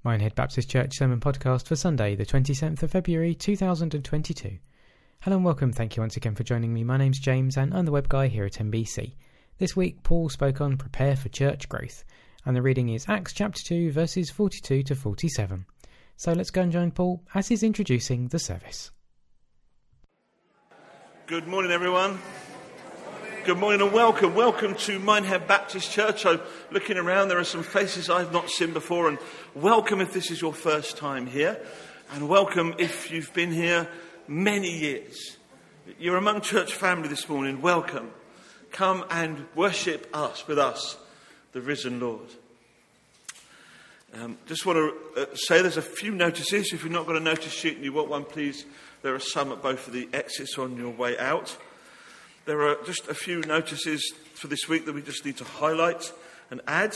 Minehead Baptist Church Sermon Podcast for Sunday, the 27th of February 2022. Hello and welcome, thank you once again for joining me. My name's James and I'm the web guy here at MBC. This week, Paul spoke on Prepare for Church Growth, and the reading is Acts chapter 2, verses 42 to 47. So let's go and join Paul as he's introducing the service. Good morning, everyone. Good morning and welcome. Welcome to Minehead Baptist Church. So, looking around, there are some faces I've not seen before, and welcome if this is your first time here, and welcome if you've been here many years. You're among church family this morning. Welcome. Come and worship us, with us, the risen Lord. Just want to say there's a few notices. If you've not got a notice sheet and you want one, please, there are some at both of the exits on your way out. There are just a few notices for this week that we just need to highlight and add.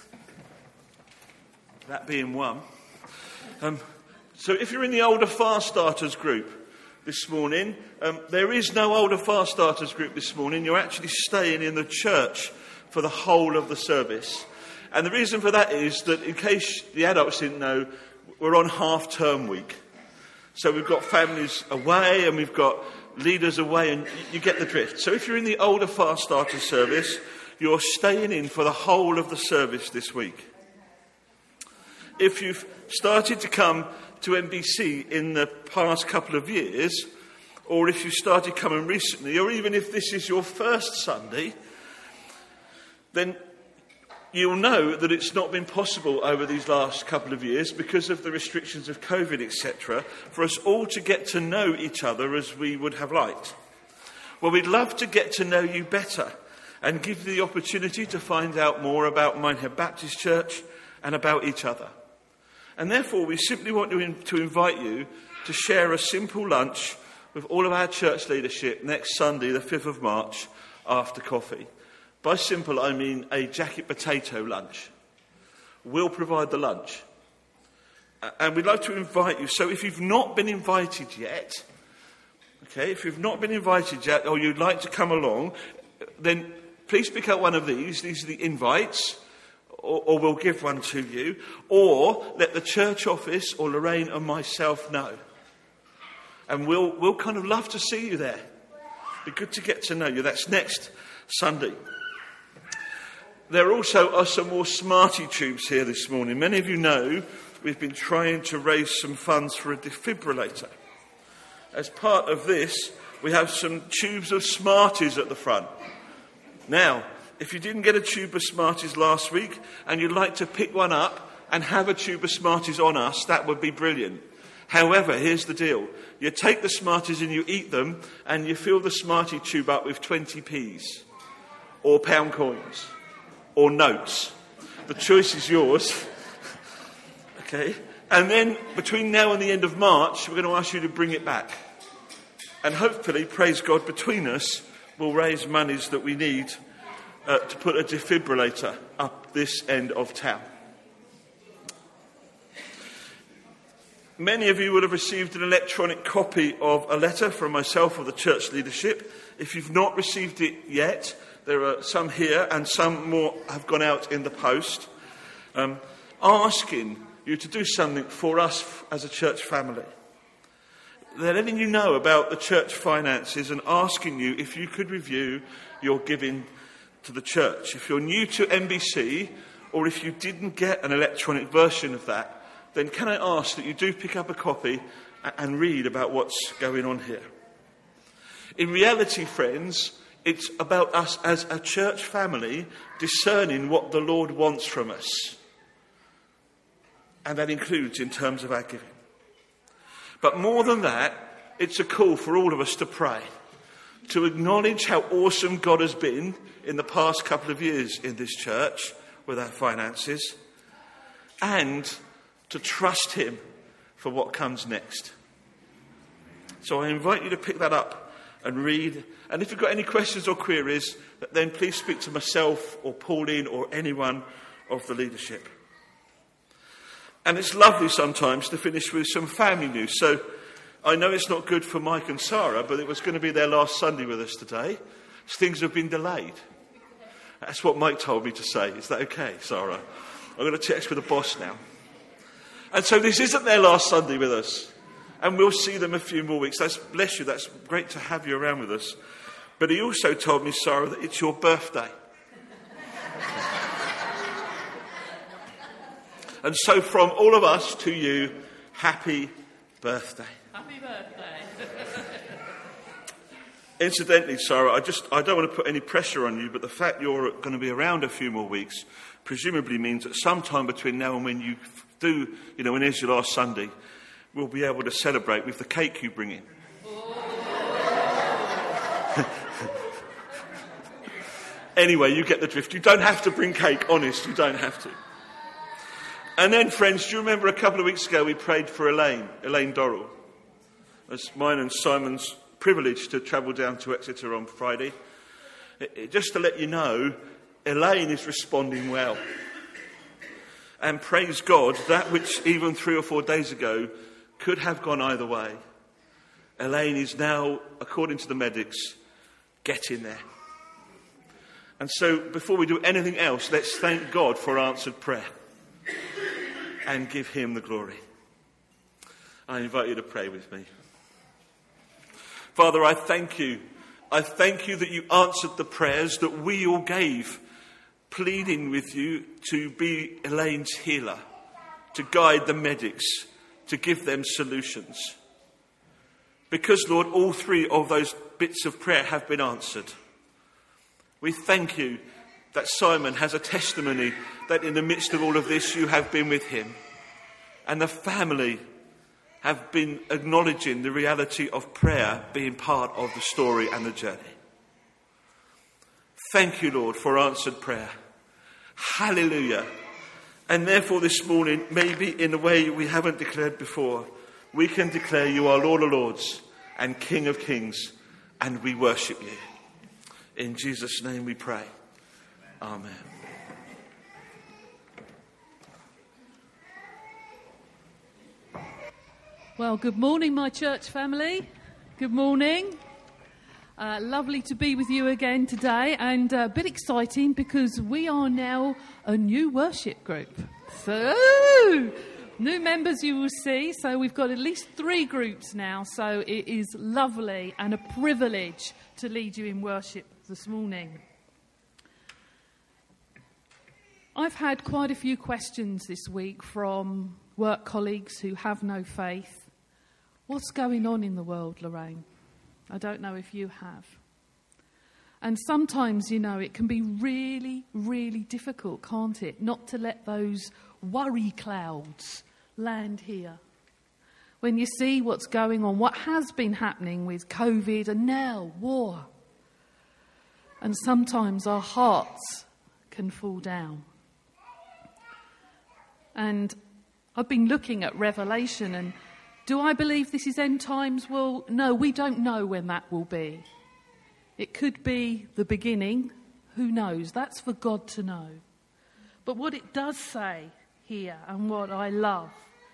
That being one. So if you're in the older fast starters group this morning, there is no older fast starters group this morning. You're actually staying in the church for the whole of the service. And the reason for that is that, in case the adults didn't know, we're on half-term week. So we've got families away and we've got leaders away, and you get the drift. So if you're in the older fast starter service, you're staying in for the whole of the service this week. If you've started to come to MBC in the past couple of years, or if you started coming recently, or even if this is your first Sunday, then you'll know that it's not been possible over these last couple of years, because of the restrictions of COVID, etc., for us all to get to know each other as we would have liked. Well, we'd love to get to know you better and give you the opportunity to find out more about Minehead Baptist Church and about each other. And therefore, we simply want to invite you to share a simple lunch with all of our church leadership next Sunday, the 5th of March, after coffee. By simple, I mean a jacket potato lunch. We'll provide the lunch. And we'd like to invite you. So if you've not been invited yet, or you'd like to come along, then please pick up one of these. These are the invites, or we'll give one to you. Or let the church office or Lorraine and myself know. And we'll kind of love to see you there. Be good to get to know you. That's next Sunday. There also are some more Smarty tubes here this morning. Many of you know we've been trying to raise some funds for a defibrillator. As part of this, we have some tubes of Smarties at the front. Now, if you didn't get a tube of Smarties last week and you'd like to pick one up and have a tube of Smarties on us, that would be brilliant. However, here's the deal. You take the Smarties and you eat them, and you fill the Smartie tube up with 20p's or pound coins or notes. The choice is yours. Okay? And then between now and the end of March, we're going to ask you to bring it back. And hopefully, praise God, between us, we'll raise monies that we need to put a defibrillator up this end of town. Many of you will have received an electronic copy of a letter from myself or the church leadership. If you've not received it yet, there are some here and some more have gone out in the post, asking you to do something for us as a church family. They're letting you know about the church finances and asking you if you could review your giving to the church. If you're new to MBC, or if you didn't get an electronic version of that, then can I ask that you do pick up a copy and read about what's going on here. In reality, friends, it's about us as a church family discerning what the Lord wants from us. And that includes in terms of our giving. But more than that, it's a call for all of us to pray, to acknowledge how awesome God has been in the past couple of years in this church with our finances, and to trust him for what comes next. So I invite you to pick that up and read. And if you've got any questions or queries, then please speak to myself or Pauline or anyone of the leadership. And it's lovely sometimes to finish with some family news. So I know it's not good for Mike and Sarah, but it was going to be their last Sunday with us today. Things have been delayed. That's what Mike told me to say. Is that okay, Sarah? I'm going to text with the boss now. And so this isn't their last Sunday with us. And we'll see them a few more weeks. Bless you, that's great to have you around with us. But he also told me, Sarah, that it's your birthday. And so from all of us to you, happy birthday. Happy birthday. Incidentally, Sarah, I don't want to put any pressure on you, but the fact you're going to be around a few more weeks presumably means that sometime between now and when you do, when it's your last Sunday, we'll be able to celebrate with the cake you bring in. Anyway, you get the drift. You don't have to bring cake, honest, you don't have to. And then, friends, do you remember a couple of weeks ago we prayed for Elaine Dorrell? It's mine and Simon's privilege to travel down to Exeter on Friday. Just to let you know, Elaine is responding well. And praise God, that which even 3 or 4 days ago could have gone either way, Elaine is now, according to the medics, getting there. And so, before we do anything else, let's thank God for answered prayer and give him the glory. I invite you to pray with me. Father, I thank you. I thank you that you answered the prayers that we all gave, pleading with you to be Elaine's healer, to guide the medics, to give them solutions. Because, Lord, all 3 of those bits of prayer have been answered. We thank you that Simon has a testimony that in the midst of all of this you have been with him. And the family have been acknowledging the reality of prayer being part of the story and the journey. Thank you, Lord, for answered prayer. Hallelujah. And therefore this morning, maybe in a way we haven't declared before, we can declare you are Lord of Lords and King of Kings, and we worship you. In Jesus' name we pray. Amen. Well, good morning, my church family. Good morning. Lovely to be with you again today, and a bit exciting because we are now a new worship group. So, new members you will see. So we've got at least 3 groups now. So it is lovely and a privilege to lead you in worship this morning. I've had quite a few questions this week from work colleagues who have no faith. What's going on in the world, Lorraine? I don't know if you have. And sometimes, it can be really, really difficult, can't it? Not to let those worry clouds land here. When you see what's going on, what has been happening with COVID and now war. And sometimes our hearts can fall down. And I've been looking at Revelation, and do I believe this is end times? Well, no, we don't know when that will be. It could be the beginning. Who knows? That's for God to know. But what it does say here, and what I love,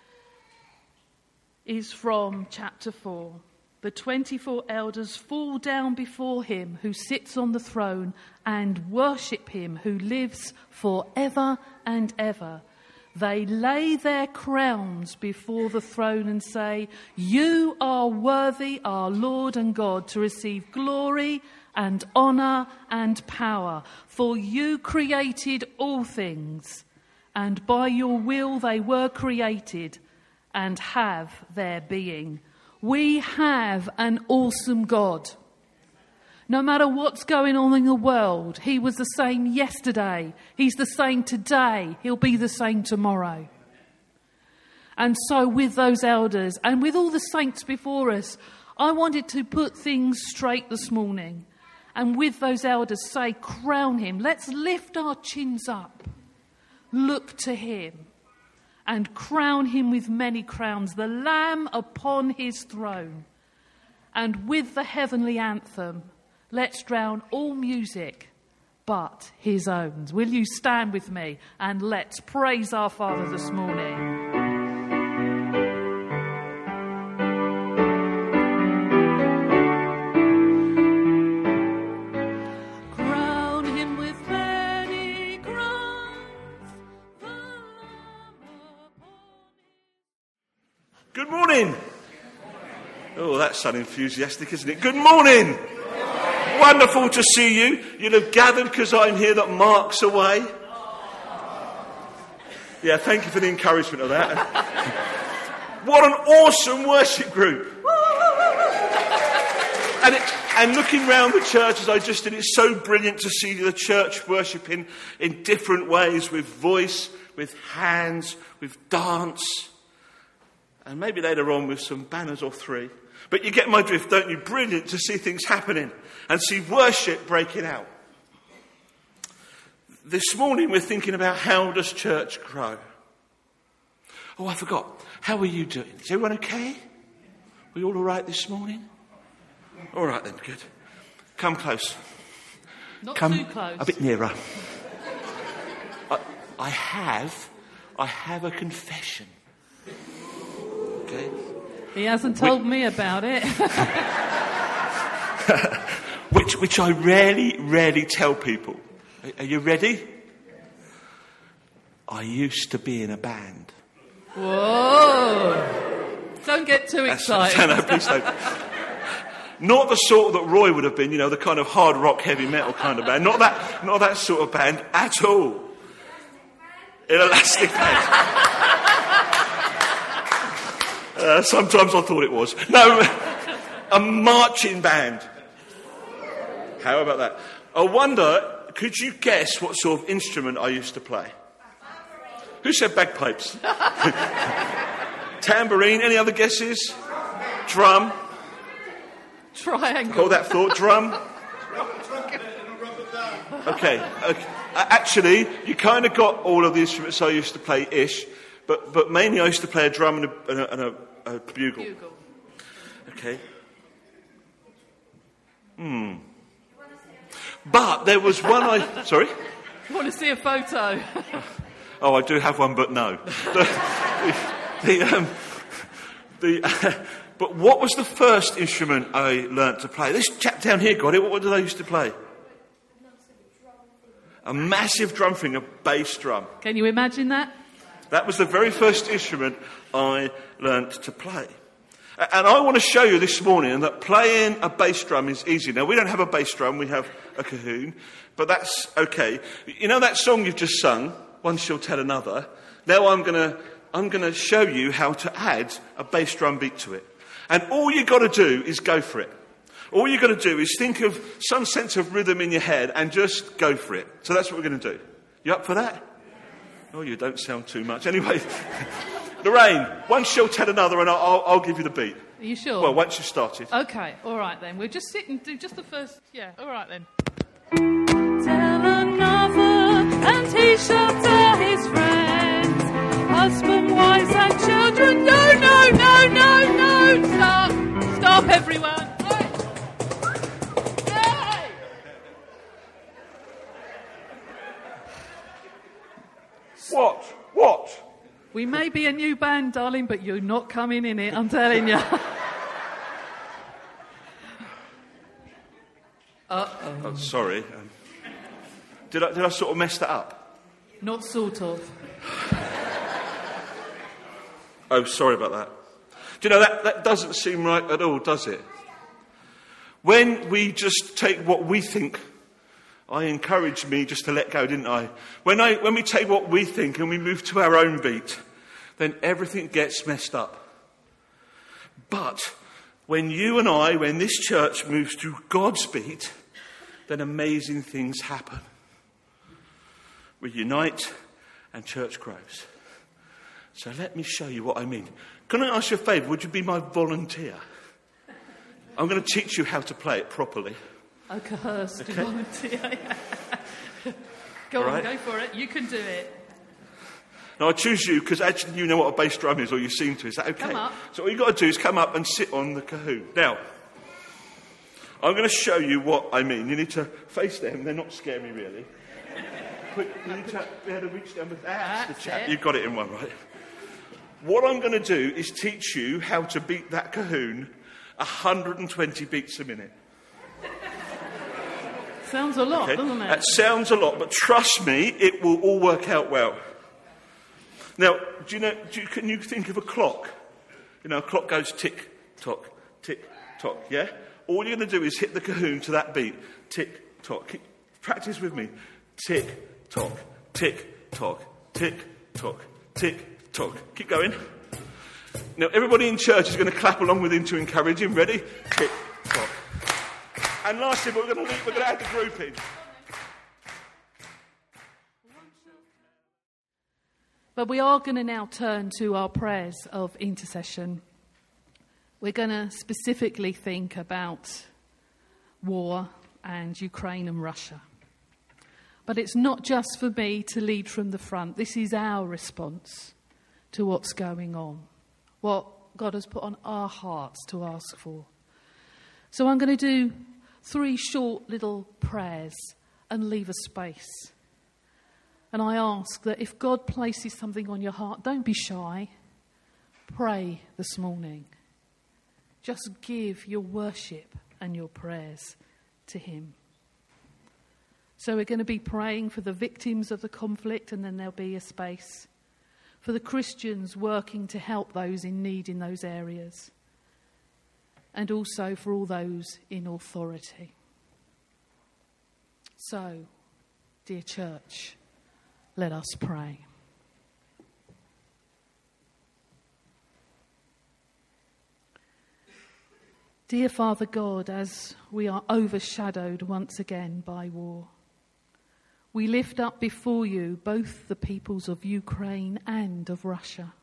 is from chapter 4. The 24 elders fall down before him who sits on the throne and worship him who lives forever and ever. They lay their crowns before the throne and say, "You are worthy, our Lord and God, to receive glory and honour and power. For you created all things, and by your will they were created and have their being." We have an awesome God. No matter what's going on in the world, he was the same yesterday. He's the same today. He'll be the same tomorrow. And so with those elders and with all the saints before us, I wanted to put things straight this morning. And with those elders say, crown him. Let's lift our chins up. Look to him. And crown him with many crowns. The Lamb upon his throne. And with the heavenly anthem, let's drown all music but his own. Will you stand with me and let's praise our Father this morning. Good morning. Oh, that's unenthusiastic, isn't it? Good morning. Wonderful to see you. You'll have gathered because I'm here that Mark's away. Yeah, thank you for the encouragement of that. What an awesome worship group. And looking round the church as I just did, it's so brilliant to see the church worshipping in different ways, with voice, with hands, with dance, and maybe later on with some banners or three. But you get my drift, don't you? Brilliant to see things happening and see worship breaking out. This morning we're thinking about how does church grow? Oh, I forgot. How are you doing? Is everyone okay? We all right this morning? All right then, good. Come close. Not Come too close. a bit nearer. I have a confession. Okay? He hasn't told me about it. which I rarely tell people. Are you ready? I used to be in a band. Whoa! Don't get too excited. No, please don't. Not the sort that Roy would have been, the kind of hard rock, heavy metal kind of band. Not that sort of band at all. An elastic band. Sometimes I thought it was. No, a marching band. How about that? I wonder, could you guess what sort of instrument I used to play? Who said bagpipes? Tambourine, any other guesses? Drum. Triangle. Hold that thought, drum. Okay. Actually, you kind of got all of the instruments I used to play ish, but mainly I used to play a drum and a bugle. Okay. But there was one sorry? You want to see a photo? Oh, I do have one, but no. But what was the first instrument I learnt to play? This chap down here got it. What did I used to play? A massive drum thing, a bass drum. Can you imagine that? That was the very first instrument I learnt to play. And I want to show you this morning that playing a bass drum is easy. Now, we don't have a bass drum, we have a cajon, but that's okay. You know that song you've just sung, One Shall Tell Another? Now I'm going to show you how to add a bass drum beat to it. And all you've got to do is go for it. All you've got to do is think of some sense of rhythm in your head and just go for it. So that's what we're going to do. You up for that? Oh, you don't sound too much. Anyway, Lorraine, one shall tell another and I'll give you the beat. Are you sure? Well, once you've started. Okay, all right then. We'll just sit and do just the first... Yeah, all right then. Tell another and he shall tell his friends. Husband, wives and children. No. Stop everyone. Hey! What? We may be a new band, darling, but you're not coming in it, I'm telling you. Oh, sorry. Did I sort of mess that up? Not sort of. Oh, sorry about that. Do you know, that doesn't seem right at all, does it? When we just take what we think, I encouraged me just to let go, didn't I? When we take what we think and we move to our own beat, then everything gets messed up. But when this church moves to God's beat, then amazing things happen. We unite and church grows. So let me show you what I mean. Can I ask you a favour? Would you be my volunteer? I'm going to teach you how to play it properly. Oh, coerced to volunteer. Go on, go for it. You can do it. Now, I choose you because actually you know what a bass drum is, or you seem to. Is that okay? Come up. So all you've got to do is come up and sit on the cajon. Now, I'm going to show you what I mean. You need to face them. They're not scary, really. You need to be able to reach down. That's the chap. You've got it in one, right? What I'm going to do is teach you how to beat that cajon 120 beats a minute. Sounds a lot, doesn't it? That sounds a lot, but trust me, it will all work out well. Now, can you think of a clock? You know, a clock goes tick, tock, yeah? All you're going to do is hit the cajon to that beat. Tick, tock. Practice with me. Tick, tock, tick, tock, tick, tock, tick, tock. Keep going. Now, everybody in church is going to clap along with him to encourage him. Ready? Tick, tock. And lastly, we're going to add the group in. But we are going to now turn to our prayers of intercession. We're going to specifically think about war and Ukraine and Russia. But it's not just for me to lead from the front. This is our response to what's going on, what God has put on our hearts to ask for. So I'm going to do 3 short little prayers and leave a space. And I ask that if God places something on your heart, don't be shy. Pray this morning. Just give your worship and your prayers to him. So we're going to be praying for the victims of the conflict, and then there'll be a space for the Christians working to help those in need in those areas, and also for all those in authority. So, dear church, let us pray. Dear Father God, as we are overshadowed once again by war, we lift up before you both the peoples of Ukraine and of Russia.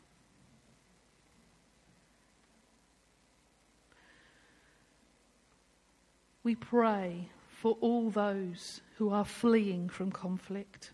We pray for all those who are fleeing from conflict,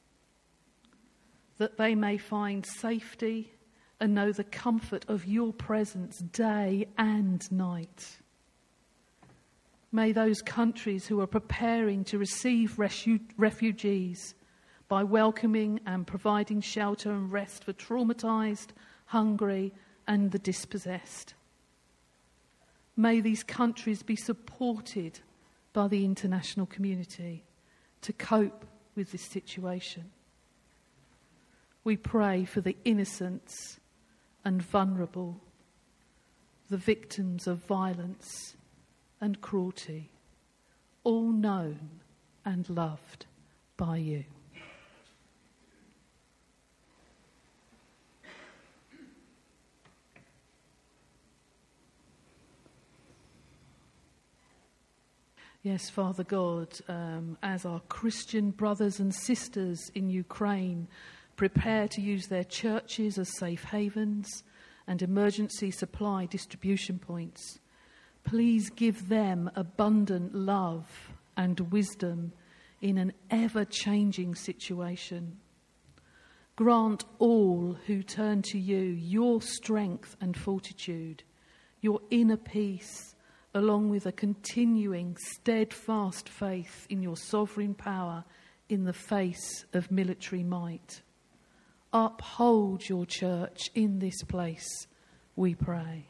that they may find safety and know the comfort of your presence day and night. May those countries who are preparing to receive refugees by welcoming and providing shelter and rest for traumatised, hungry and the dispossessed. May these countries be supported by the international community to cope with this situation. We pray for the innocents and vulnerable, the victims of violence and cruelty, all known and loved by you. Yes, Father God, as our Christian brothers and sisters in Ukraine prepare to use their churches as safe havens and emergency supply distribution points, please give them abundant love and wisdom in an ever-changing situation. Grant all who turn to you your strength and fortitude, your inner peace, along with a continuing steadfast faith in your sovereign power in the face of military might. Uphold your church in this place, we pray.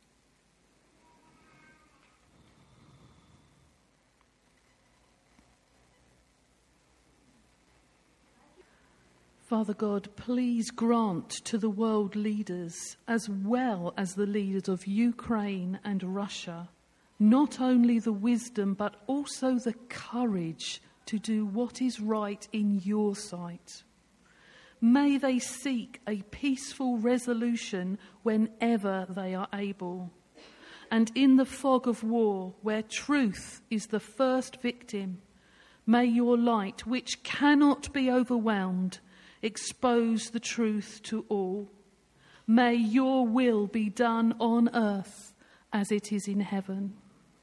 Father God, please grant to the world leaders, as well as the leaders of Ukraine and Russia, not only the wisdom but also the courage to do what is right in your sight. May they seek a peaceful resolution whenever they are able. And in the fog of war, where truth is the first victim, may your light, which cannot be overwhelmed, expose the truth to all. May your will be done on earth as it is in heaven.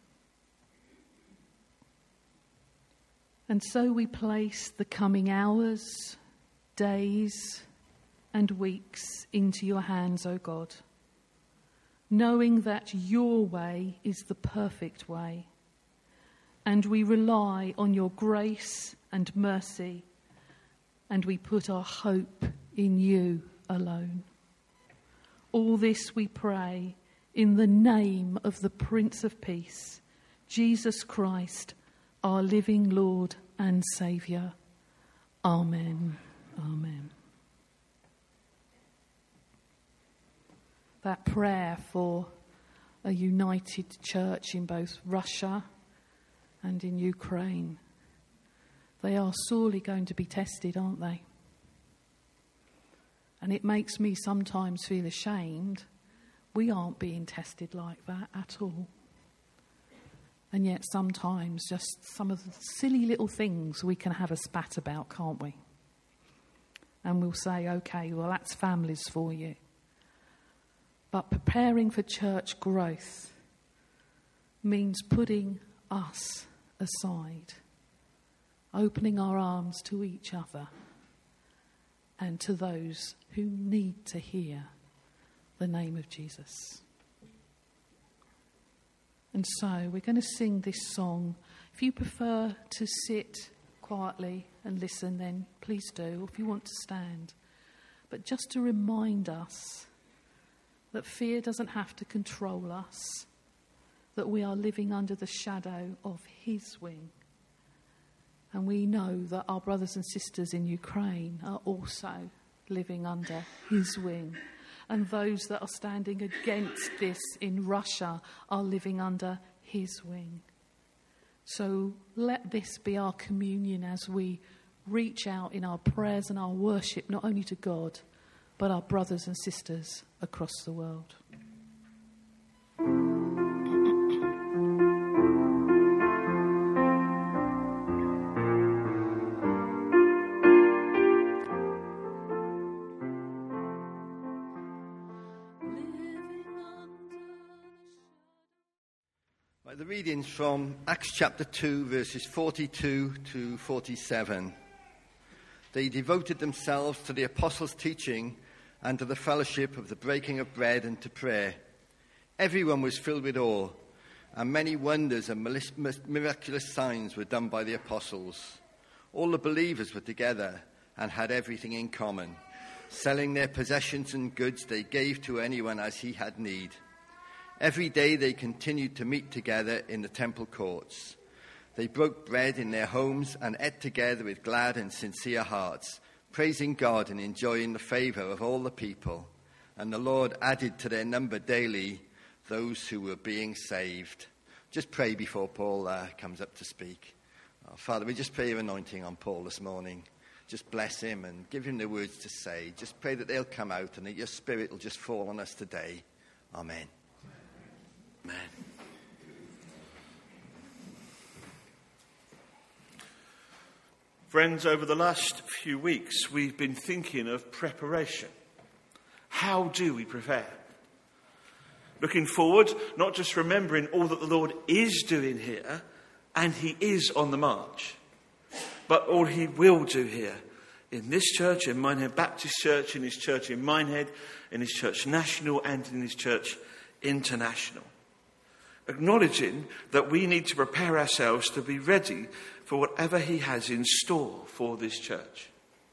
And so we place the coming hours, days, and weeks into your hands, O God, knowing that your way is the perfect way, and we rely on your grace and mercy, and we put our hope in you alone. All this we pray in the name of the Prince of Peace, Jesus Christ, our living Lord and Saviour. Amen. Amen. that prayer for a united church in both Russia and in Ukraine. They are sorely going to be tested, aren't they? And it makes me sometimes feel ashamed. We aren't being tested like that at all. And yet sometimes just some of the silly little things we can have a spat about, can't we? And we'll say, okay, well, that's families for you. But preparing for church growth means putting us aside, opening our arms to each other and to those who need to hear the name of Jesus. And so we're going to sing this song. If you prefer to sit quietly and listen, then please do, or if you want to stand. But just to remind us that fear doesn't have to control us, that we are living under the shadow of his wing. And we know that our brothers and sisters in Ukraine are also living under his wing. And those that are standing against this in Russia are living under his wing. So let this be our communion as we reach out in our prayers and our worship, not only to God, but our brothers and sisters across the world. The readings from Acts chapter 2, verses 42 to 47. They devoted themselves to the apostles' teaching and to the fellowship of the breaking of bread and to prayer. Everyone was filled with awe, and many wonders and miraculous signs were done by the apostles. All the believers were together and had everything in common. Selling their possessions and goods, they gave to anyone as he had need. Every day they continued to meet together in the temple courts. They broke bread in their homes and ate together with glad and sincere hearts, praising God and enjoying the favor of all the people. And the Lord added to their number daily those who were being saved. Just pray before Paul comes up to speak. Father, we just pray your anointing on Paul this morning. Just bless him and give him the words to say. Just pray that they'll come out and that your spirit will just fall on us today. Amen. Amen. Friends, over the last few weeks, we've been thinking of preparation. How do we prepare? Looking forward, not just remembering all that the Lord is doing here, and he is on the march, but all he will do here in this church, in Minehead Baptist Church, in his church in Minehead, in his church national, and in his church international. Acknowledging that we need to prepare ourselves to be ready for whatever he has in store for this church.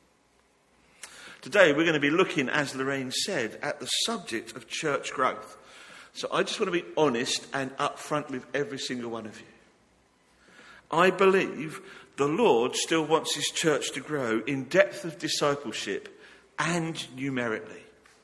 Today we're going to be looking, as Lorraine said, at the subject of church growth. So I just want to be honest and upfront with every single one of you. I believe the Lord still wants his church to grow in depth of discipleship and numerically.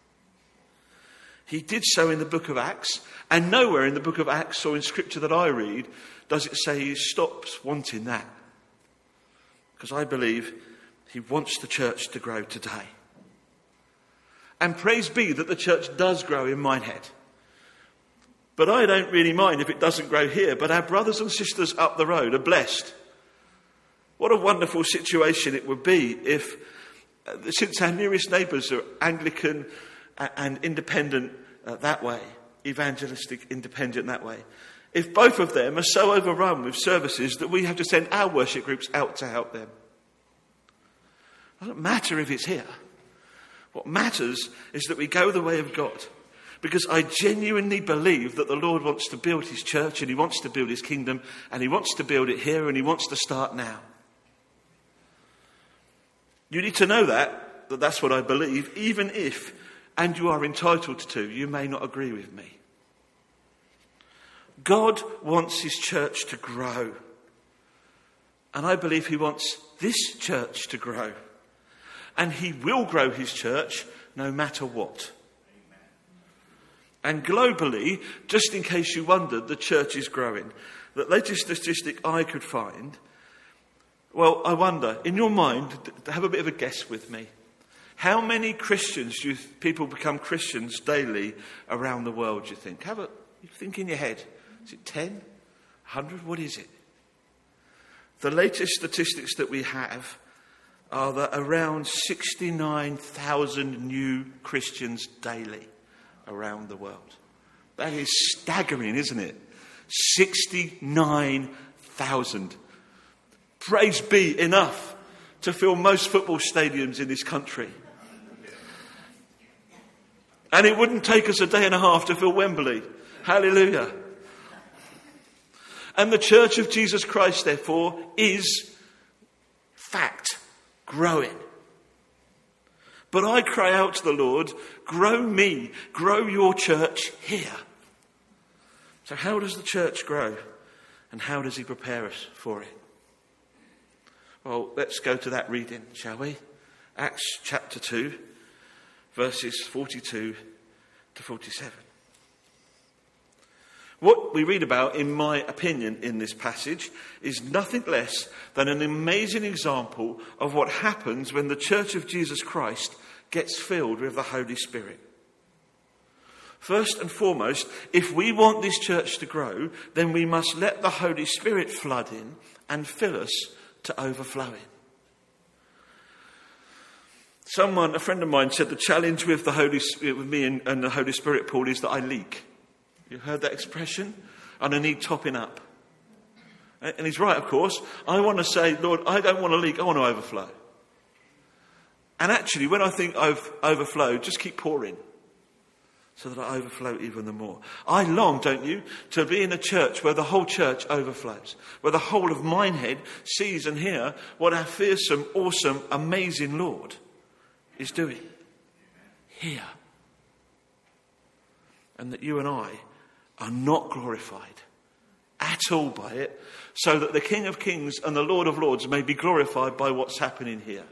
He did so in the book of Acts, and nowhere in the book of Acts or in scripture that I read does it say he stops wanting that. Because I believe he wants the church to grow today. And praise be that the church does grow in Minehead. But I don't really mind if it doesn't grow here, but our brothers and sisters up the road are blessed. What a wonderful situation it would be if, since our nearest neighbours are Anglican and independent that way, evangelistic independent that way, if both of them are so overrun with services that we have to send our worship groups out to help them. It doesn't matter if it's here. What matters is that we go the way of God. Because I genuinely believe that the Lord wants to build his church and he wants to build his kingdom and he wants to build it here and he wants to start now. You need to know that that's what I believe, even if, and you are entitled to, you may not agree with me. God wants his church to grow. And I believe he wants this church to grow. And he will grow his church no matter what. And globally, just in case you wondered, the church is growing. The latest statistic I could find, well, I wonder, in your mind, have a bit of a guess with me. How many Christians do people become Christians daily around the world, do you think? You think in your head. Is it 10? 100? What is it? The latest statistics that we have are that around 69,000 new Christians daily around the world. That is staggering, isn't it? 69,000. Praise be, enough to fill most football stadiums in this country. And it wouldn't take us a day and a half to fill Wembley. Hallelujah. And the Church of Jesus Christ, therefore, is, fact, growing. But I cry out to the Lord, grow me, grow your church here. So how does the church grow? And how does he prepare us for it? Well, let's go to that reading, shall we? Acts chapter 2, verses 42 to 47. What we read about, in my opinion, in this passage is nothing less than an amazing example of what happens when the Church of Jesus Christ gets filled with the Holy Spirit. First and foremost, if we want this church to grow, then we must let the Holy Spirit flood in and fill us to overflowing. A friend of mine said the challenge with me and the Holy Spirit, Paul, is that I leak. You heard that expression? And I need topping up. And he's right, of course. I want to say, Lord, I don't want to leak, I want to overflow. And actually, when I think I've overflowed, just keep pouring so that I overflow even the more. I long, don't you, to be in a church where the whole church overflows, where the whole of Minehead sees and hears what our fearsome, awesome, amazing Lord is doing here. And that you and I are not glorified at all by it, so that the King of Kings and the Lord of Lords may be glorified by what's happening here.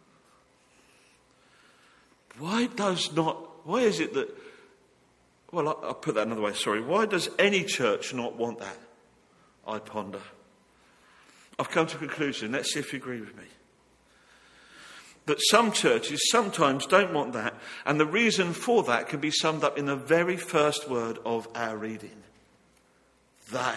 Why is it that, well, I'll put that another way, sorry. Why does any church not want that? I ponder. I've come to a conclusion. Let's see if you agree with me. That some churches sometimes don't want that, and the reason for that can be summed up in the very first word of our reading. They.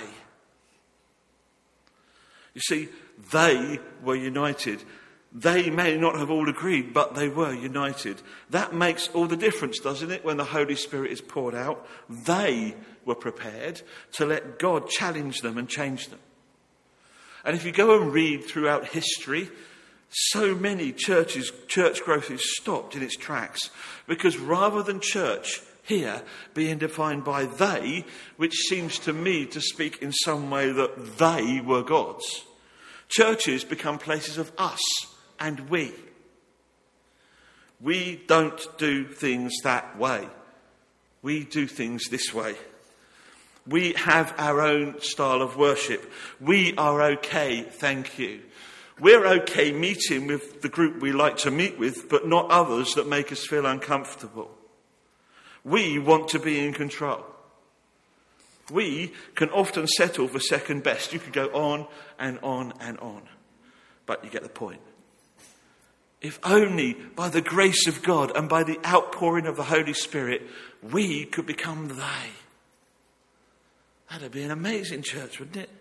You see, they were united. They may not have all agreed, but they were united. That makes all the difference, doesn't it, when the Holy Spirit is poured out? They were prepared to let God challenge them and change them. And if you go and read throughout history, so many church growth is stopped in its tracks, because rather than church here being defined by they, which seems to me to speak in some way that they were God's, churches become places of us and we. We don't do things that way. We do things this way. We have our own style of worship. We are okay, thank you. We're okay meeting with the group we like to meet with, but not others that make us feel uncomfortable. We want to be in control. We can often settle for second best. You could go on and on and on, but you get the point. If only by the grace of God and by the outpouring of the Holy Spirit, we could become they. That'd be an amazing church, wouldn't it?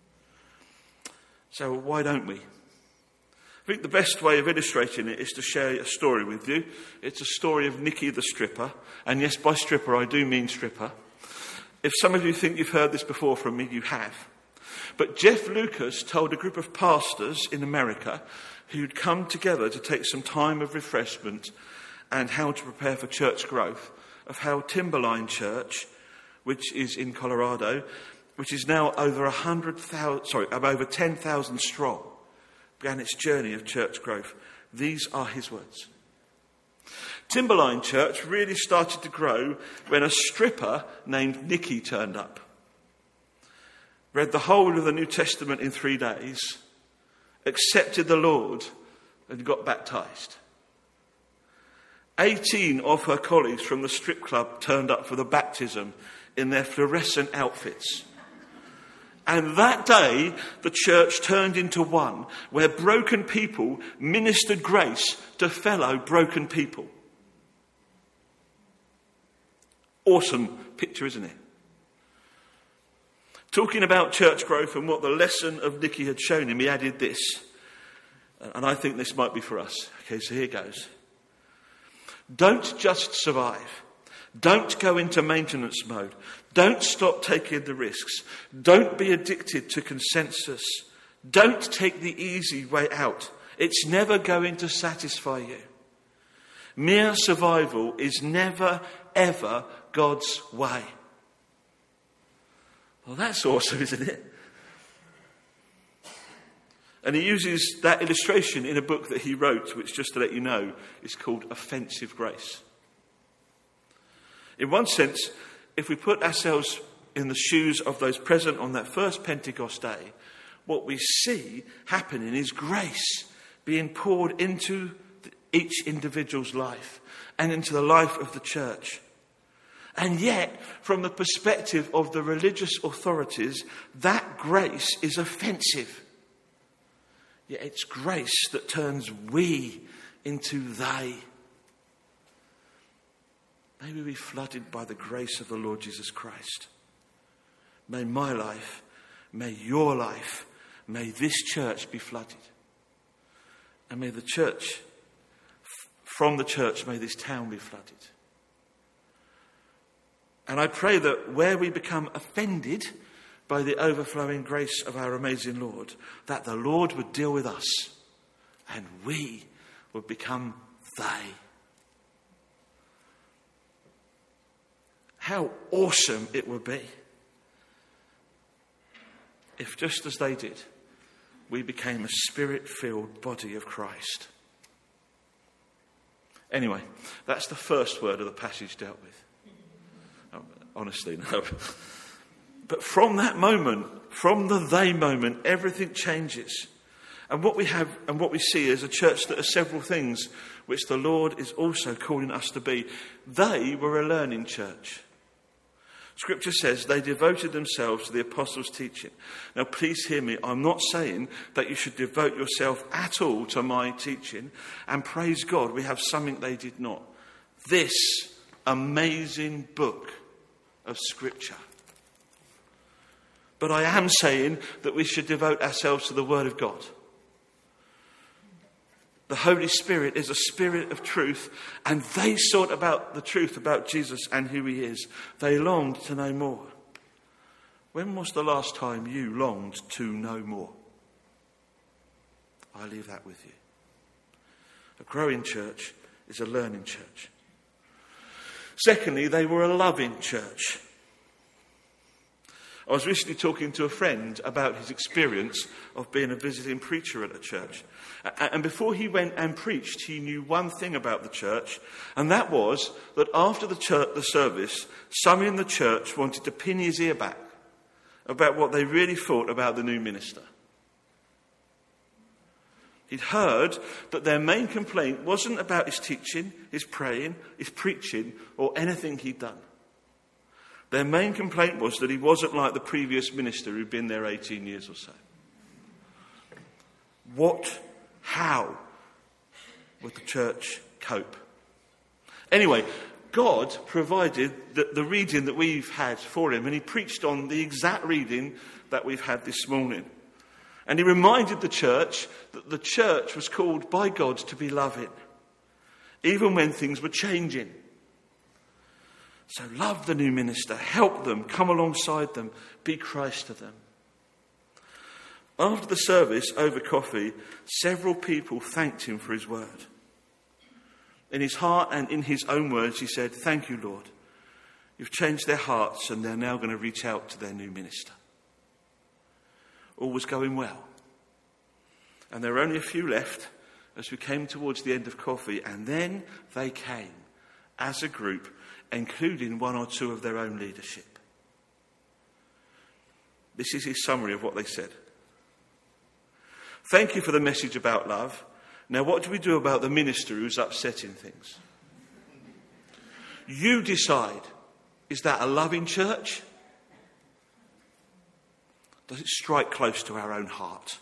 So why don't we? I think the best way of illustrating it is to share a story with you. It's a story of Nikki the stripper. And yes, by stripper, I do mean stripper. If some of you think you've heard this before from me, you have. But Jeff Lucas told a group of pastors in America who'd come together to take some time of refreshment and how to prepare for church growth, of how Timberline Church, which is in Colorado, which is now over 10,000 strong, began its journey of church growth. These are his words. Timberline Church really started to grow when a stripper named Nikki turned up, read the whole of the New Testament in 3 days, accepted the Lord, and got baptized. 18 of her colleagues from the strip club turned up for the baptism in their fluorescent outfits. And that day, the church turned into one where broken people ministered grace to fellow broken people. Awesome picture, isn't it? Talking about church growth and what the lesson of Nicky had shown him, he added this. And I think this might be for us. Okay, so here goes. Don't just survive. Don't go into maintenance mode. Don't stop taking the risks. Don't be addicted to consensus. Don't take the easy way out. It's never going to satisfy you. Mere survival is never, ever God's way. Well, that's awesome, isn't it? And he uses that illustration in a book that he wrote, which, just to let you know, is called Offensive Grace. In one sense, if we put ourselves in the shoes of those present on that first Pentecost day, what we see happening is grace being poured into each individual's life and into the life of the church. And yet, from the perspective of the religious authorities, that grace is offensive. Yet it's grace that turns we into they. May we be flooded by the grace of the Lord Jesus Christ. May my life, may your life, may this church be flooded. And may the church, from the church, may this town be flooded. And I pray that where we become offended by the overflowing grace of our amazing Lord, that the Lord would deal with us and we would become they. How awesome it would be if, just as they did, we became a spirit-filled body of Christ. Anyway, that's the first word of the passage dealt with. Oh, honestly, no. But from that moment, from the they moment, everything changes. And what we have and what we see is a church that are several things which the Lord is also calling us to be. They were a learning church. Scripture says they devoted themselves to the apostles' teaching. Now, please hear me. I'm not saying that you should devote yourself at all to my teaching. And praise God, we have something they did not. This amazing book of Scripture. But I am saying that we should devote ourselves to the Word of God. The Holy Spirit is a spirit of truth, and they sought about the truth about Jesus and who he is. They longed to know more. When was the last time you longed to know more? I leave that with you. A growing church is a learning church. Secondly, they were a loving church. I was recently talking to a friend about his experience of being a visiting preacher at a church. And before he went and preached, he knew one thing about the church, and that was that after the service, some in the church wanted to pin his ear back about what they really thought about the new minister. He'd heard that their main complaint wasn't about his teaching, his praying, his preaching, or anything he'd done. Their main complaint was that he wasn't like the previous minister who'd been there 18 years or so. How would the church cope? Anyway, God provided the reading that we've had for him, and he preached on the exact reading that we've had this morning. And he reminded the church that the church was called by God to be loving, even when things were changing. So love the new minister, help them, come alongside them, be Christ to them. After the service, over coffee, several people thanked him for his word. In his heart and in his own words, he said, "Thank you, Lord. You've changed their hearts and they're now going to reach out to their new minister." All was going well. And there were only a few left as we came towards the end of coffee, and then they came as a group, including one or two of their own leadership. This is his summary of what they said. "Thank you for the message about love. Now what do we do about the minister who's upsetting things?" You decide, is that a loving church? Does it strike close to our own heart?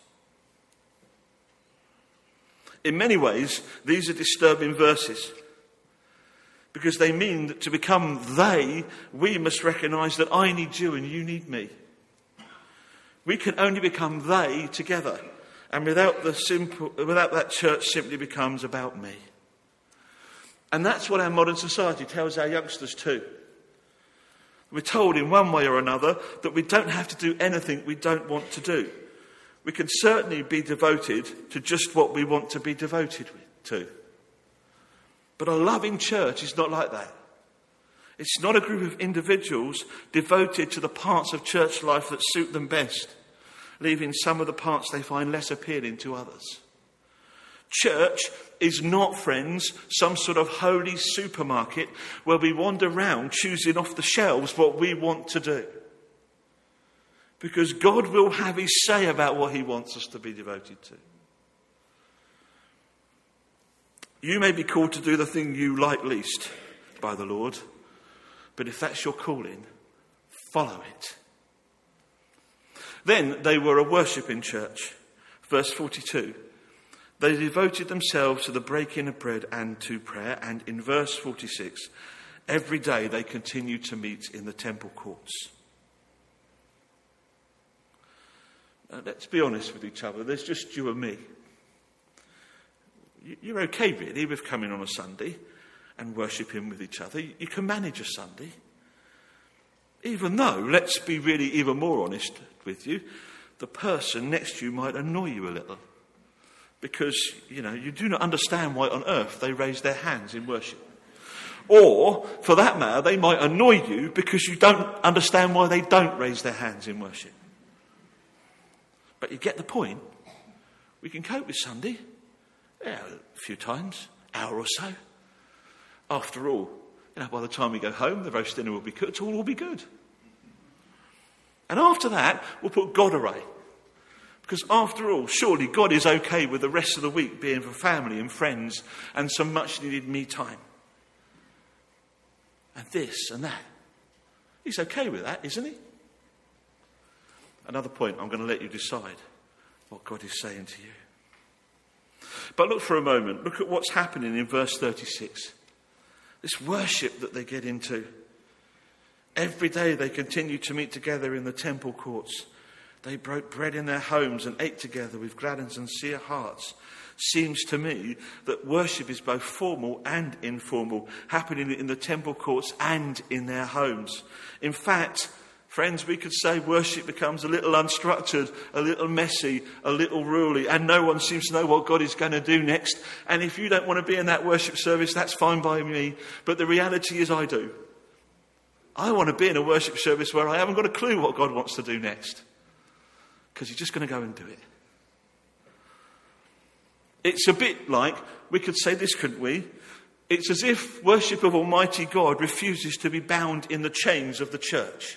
In many ways, these are disturbing verses because they mean that to become they, we must recognise that I need you and you need me. We can only become they together, and without that, church simply becomes about me. And that's what our modern society tells our youngsters too. We're told in one way or another that we don't have to do anything we don't want to do. We can certainly be devoted to just what we want to be devoted to. But a loving church is not like that. It's not a group of individuals devoted to the parts of church life that suit them best, leaving some of the parts they find less appealing to others. Church is not, friends, some sort of holy supermarket where we wander around choosing off the shelves what we want to do. Because God will have his say about what he wants us to be devoted to. You may be called to do the thing you like least by the Lord, but if that's your calling, follow it. Then they were a worshipping church. Verse 42. They devoted themselves to the breaking of bread and to prayer. And in verse 46, every day they continued to meet in the temple courts. Now, let's be honest with each other. There's just you and me. You're okay, really, with coming on a Sunday and worshipping with each other. You can manage a Sunday. Even though, let's be really even more honest with you, the person next to you might annoy you a little. Because, you do not understand why on earth they raise their hands in worship. Or, for that matter, they might annoy you because you don't understand why they don't raise their hands in worship. But you get the point. We can cope with Sunday. Yeah, a few times, hour or so. After all, by the time we go home, the roast dinner will be cooked, all will be good. And after that, we'll put God away. Because after all, surely God is okay with the rest of the week being for family and friends and some much needed me time. And this and that. He's okay with that, isn't he? Another point, I'm going to let you decide what God is saying to you. But look for a moment. Look at what's happening in verse 36. This worship that they get into. Every day they continue to meet together in the temple courts. They broke bread in their homes and ate together with glad and sincere hearts. Seems to me that worship is both formal and informal, happening in the temple courts and in their homes. In fact, friends, we could say worship becomes a little unstructured, a little messy, a little ruly, and no one seems to know what God is going to do next. And if you don't want to be in that worship service, that's fine by me. But the reality is I do. I want to be in a worship service where I haven't got a clue what God wants to do next. Because he's just going to go and do it. It's a bit like, we could say this, couldn't we? It's as if worship of Almighty God refuses to be bound in the chains of the church.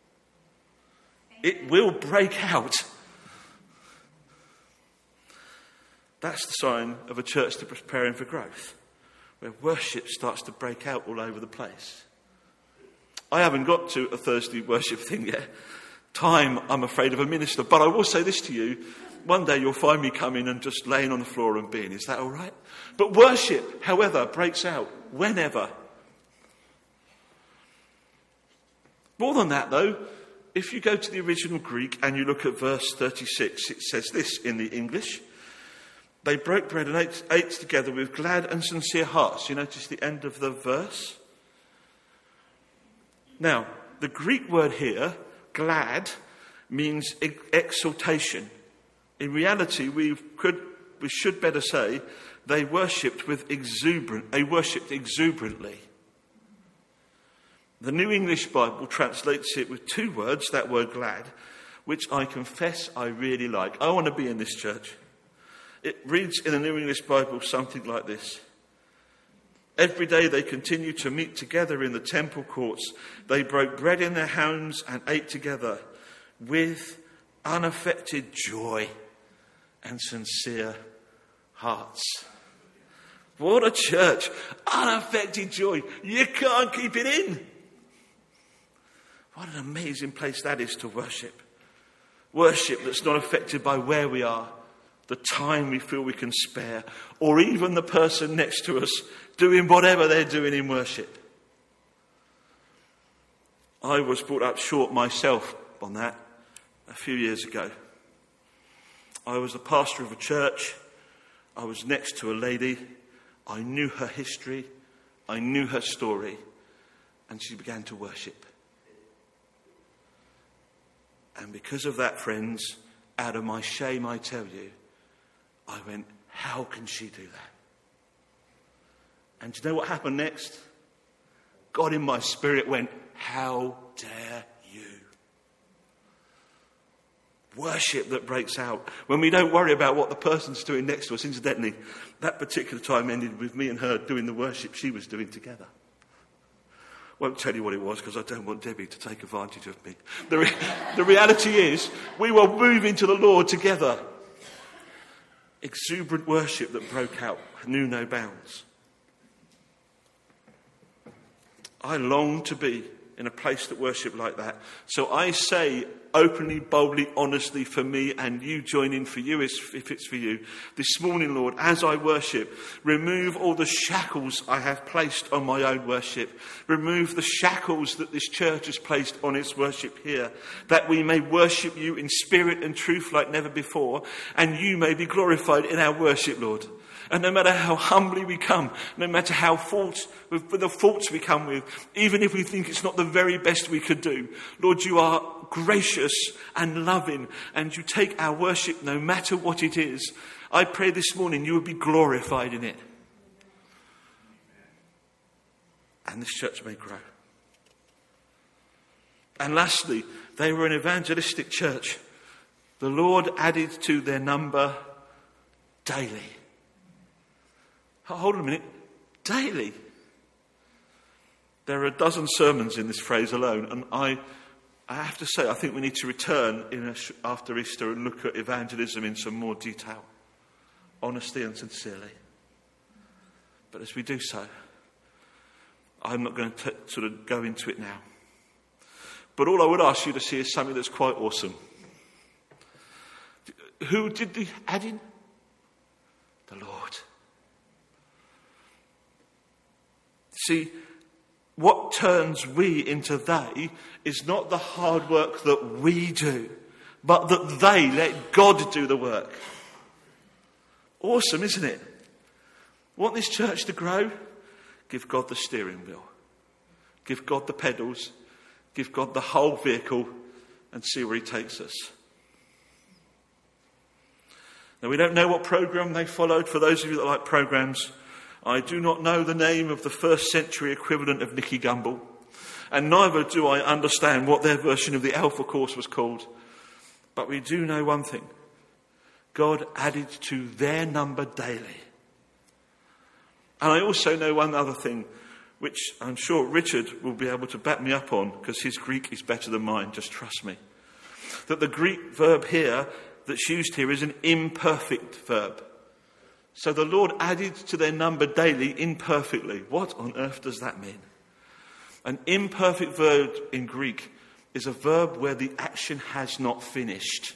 It will break out. That's the sign of a church that's preparing for growth, where worship starts to break out all over the place. I haven't got to a Thursday worship thing yet. Time, I'm afraid, of a minister. But I will say this to you. One day you'll find me coming and just laying on the floor and being. Is that all right? But worship, however, breaks out whenever. More than that, though, if you go to the original Greek and you look at verse 36, it says this in the English. They broke bread and ate together with glad and sincere hearts. You notice the end of the verse? Now, the Greek word here, glad, means exultation. In reality, we should better say they worshipped exuberantly. The New English Bible translates it with two words, that word glad, which I confess I really like. I want to be in this church. It reads in the New English Bible something like this. Every day they continued to meet together in the temple courts. They broke bread in their homes and ate together with unaffected joy and sincere hearts. What a church. Unaffected joy. You can't keep it in. What an amazing place that is to worship. Worship that's not affected by where we are, the time we feel we can spare, or even the person next to us doing whatever they're doing in worship. I was brought up short myself on that a few years ago. I was the pastor of a church. I was next to a lady. I knew her history. I knew her story. And she began to worship. And because of that, friends, out of my shame, I tell you, I went, how can she do that? And do you know what happened next? God in my spirit went, how dare you? Worship that breaks out when we don't worry about what the person's doing next to us. Incidentally, that particular time ended with me and her doing the worship she was doing together. Won't tell you what it was because I don't want Debbie to take advantage of me. The reality is we were moving to the Lord together. Exuberant worship that broke out, knew no bounds. I long to be in a place that worship like that. So I say openly, boldly, honestly for me, and you join in for you if it's for you. This morning, Lord, as I worship, remove all the shackles I have placed on my own worship. Remove the shackles that this church has placed on its worship here, that we may worship you in spirit and truth like never before, and you may be glorified in our worship, Lord. And no matter how humbly we come, no matter how with the faults we come with, even if we think it's not the very best we could do, Lord, you are gracious and loving, and you take our worship no matter what it is. I pray this morning you would be glorified in it. And this church may grow. And lastly, they were an evangelistic church. The Lord added to their number daily. Hold on a minute. Daily. There are a dozen sermons in this phrase alone, and I have to say, I think we need to return after Easter and look at evangelism in some more detail, honestly and sincerely. But as we do so, I'm not going to sort of go into it now. But all I would ask you to see is something that's quite awesome. Who did the adding? The Lord. See, what turns we into they is not the hard work that we do, but that they let God do the work. Awesome, isn't it? Want this church to grow? Give God the steering wheel. Give God the pedals. Give God the whole vehicle and see where he takes us. Now, we don't know what program they followed. For those of you that like programs, I do not know the name of the first century equivalent of Nicky Gumbel, and neither do I understand what their version of the Alpha course was called. But we do know one thing. God added to their number daily. And I also know one other thing, which I'm sure Richard will be able to back me up on, because his Greek is better than mine, just trust me. That the Greek verb here that's used here is an imperfect verb. So the Lord added to their number daily imperfectly. What on earth does that mean? An imperfect verb in Greek is a verb where the action has not finished.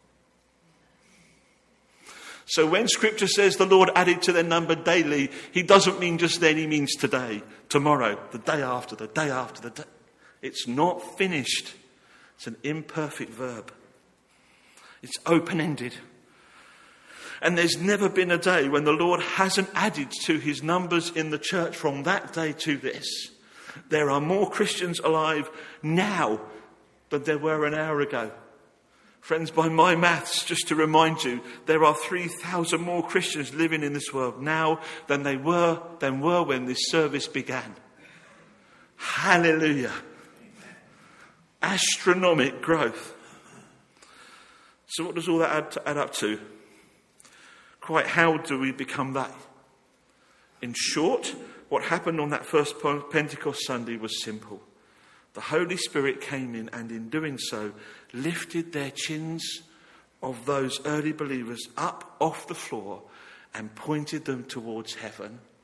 So when Scripture says the Lord added to their number daily, he doesn't mean just then, he means today, tomorrow, the day after, the day after, the day. It's not finished. It's an imperfect verb. It's open-ended. And there's never been a day when the Lord hasn't added to his numbers in the church from that day to this. There are more Christians alive now than there were an hour ago. Friends, by my maths, just to remind you, there are 3,000 more Christians living in this world now than were when this service began. Hallelujah. Astronomical growth. So what does all that add up to? Quite how do we become that? In short, what happened on that first Pentecost Sunday was simple. The Holy Spirit came in and in doing so lifted their chins of those early believers up off the floor and pointed them towards heaven.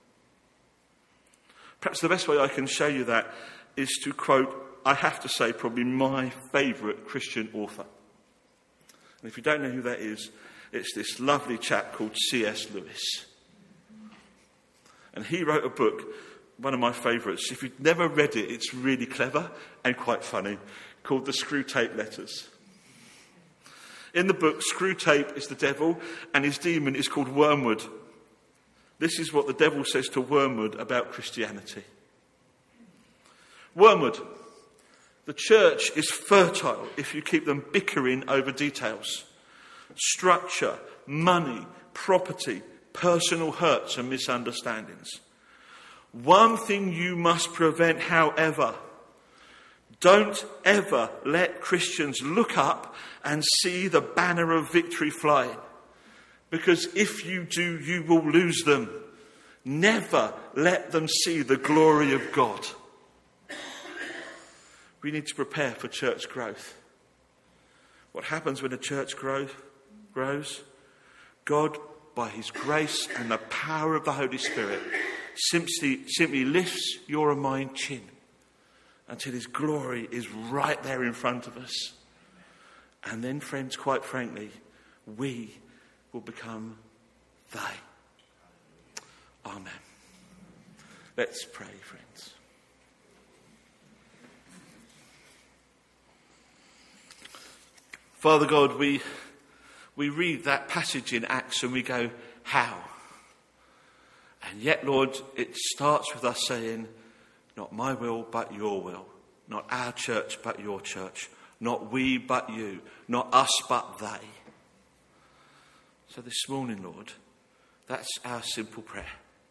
Perhaps the best way I can show you that is to quote, I have to say, probably my favourite Christian author. And if you don't know who that is, it's this lovely chap called C.S. Lewis. And he wrote a book, one of my favourites. If you've never read it, it's really clever and quite funny, called The Screwtape Letters. In the book, Screwtape is the devil and his demon is called Wormwood. This is what the devil says to Wormwood about Christianity. Wormwood, the church is fertile if you keep them bickering over details. Structure, money, property, personal hurts and misunderstandings. One thing you must prevent, however, don't ever let Christians look up and see the banner of victory flying. Because if you do, you will lose them. Never let them see the glory of God. We need to prepare for church growth. What happens when a church grows? God, by his grace and the power of the Holy Spirit, simply lifts your and mine chin until his glory is right there in front of us. And then, friends, quite frankly, we will become they. Amen. Let's pray, friends. Father God, we read that passage in Acts and we go, how? And yet, Lord, it starts with us saying, not my will, but your will. Not our church, but your church. Not we, but you. Not us, but they. So this morning, Lord, that's our simple prayer.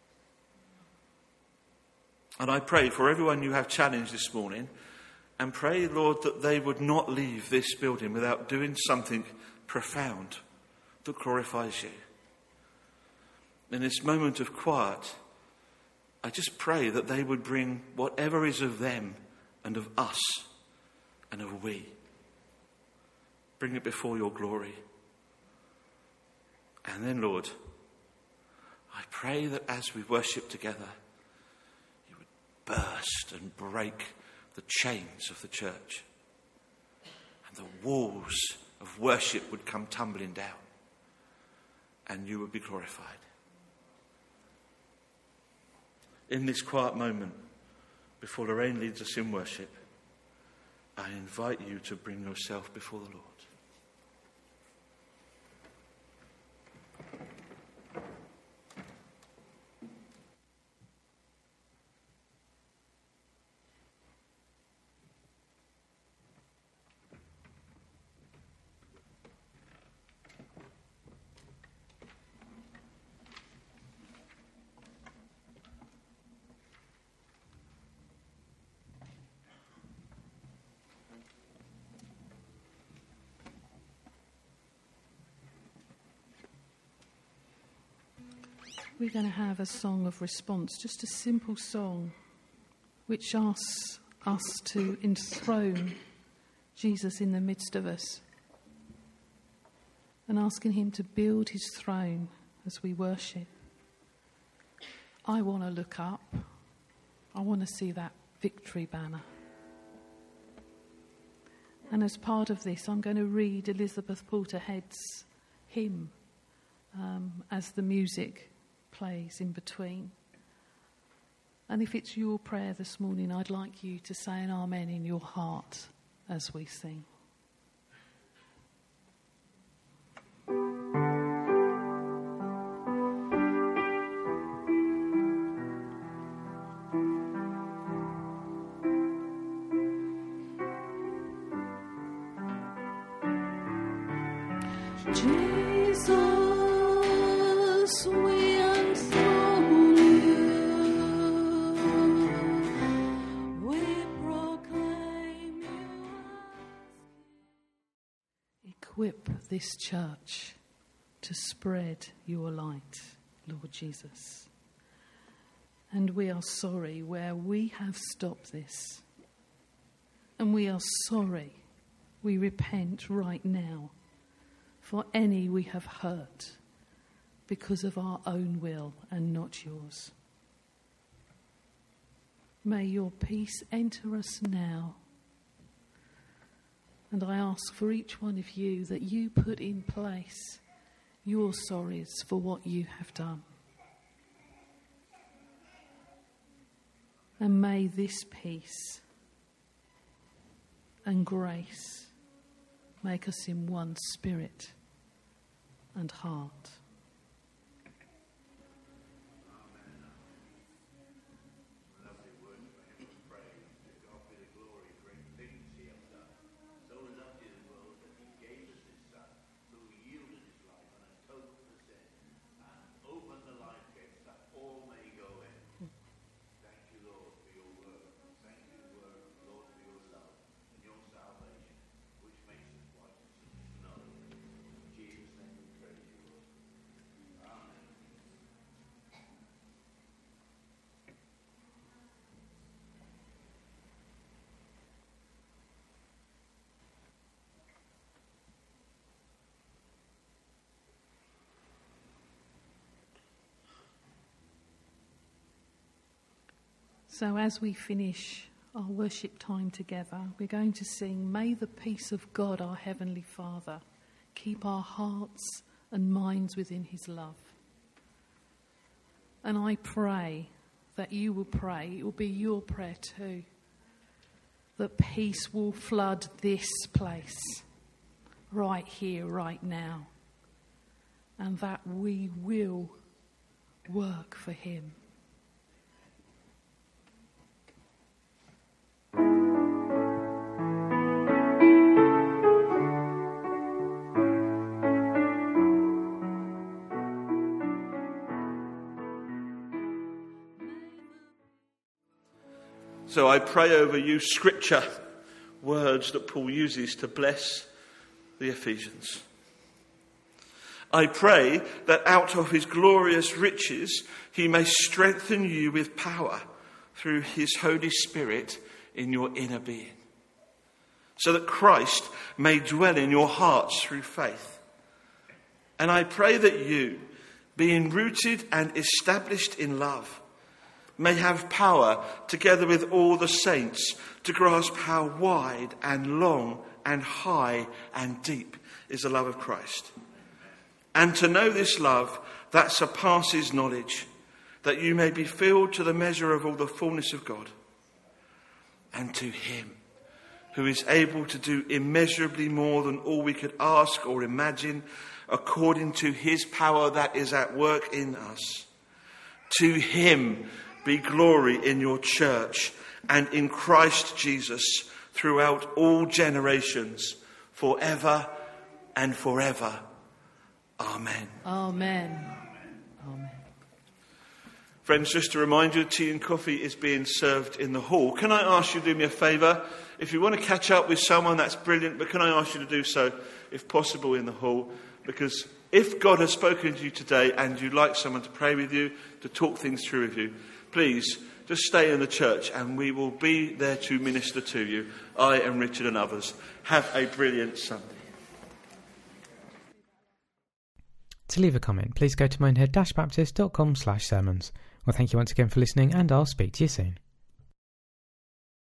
And I pray for everyone you have challenged this morning, and pray, Lord, that they would not leave this building without doing something profound that glorifies you. In this moment of quiet, I just pray that they would bring whatever is of them and of us and of we. Bring it before your glory. And then, Lord, I pray that as we worship together, you would burst and break the chains of the church. And the walls of worship would come tumbling down. And you would be glorified. In this quiet moment, before Lorraine leads us in worship, I invite you to bring yourself before the Lord. We're going to have a song of response, just a simple song which asks us to enthrone Jesus in the midst of us and asking him to build his throne as we worship. I want to look up. I want to see that victory banner. And as part of this, I'm going to read Elizabeth Porterhead's hymn as the music plays in between. And if it's your prayer this morning, I'd like you to say an amen in your heart as we sing. Jesus, we enthrone you. We proclaim you. Equip this church to spread your light, Lord Jesus. And we are sorry where we have stopped this. And we are sorry. We repent right now for any we have hurt because of our own will and not yours. May your peace enter us now. And I ask for each one of you that you put in place your sorries for what you have done. And may this peace and grace make us in one spirit and heart. So as we finish our worship time together, we're going to sing, "May the peace of God, our Heavenly Father, keep our hearts and minds within his love." And I pray that you will pray, it will be your prayer too, that peace will flood this place, right here, right now, and that we will work for him. So I pray over you scripture words that Paul uses to bless the Ephesians. I pray that out of his glorious riches he may strengthen you with power through his Holy Spirit in your inner being, so that Christ may dwell in your hearts through faith. And I pray that you, being rooted and established in love, may have power, together with all the saints, to grasp how wide and long and high and deep is the love of Christ. And to know this love that surpasses knowledge, that you may be filled to the measure of all the fullness of God. And to him who is able to do immeasurably more than all we could ask or imagine, according to his power that is at work in us. To him be glory in your church and in Christ Jesus throughout all generations, forever and forever. Amen. Amen. Amen. Friends, just to remind you, tea and coffee is being served in the hall. Can I ask you to do me a favour? If you want to catch up with someone, that's brilliant, but can I ask you to do so, if possible, in the hall? Because if God has spoken to you today and you'd like someone to pray with you, to talk things through with you, please just stay in the church and we will be there to minister to you. I and Richard and others. Have a brilliant Sunday. To leave a comment, please go to minehead-baptist.com/sermons. Well, thank you once again for listening, and I'll speak to you soon.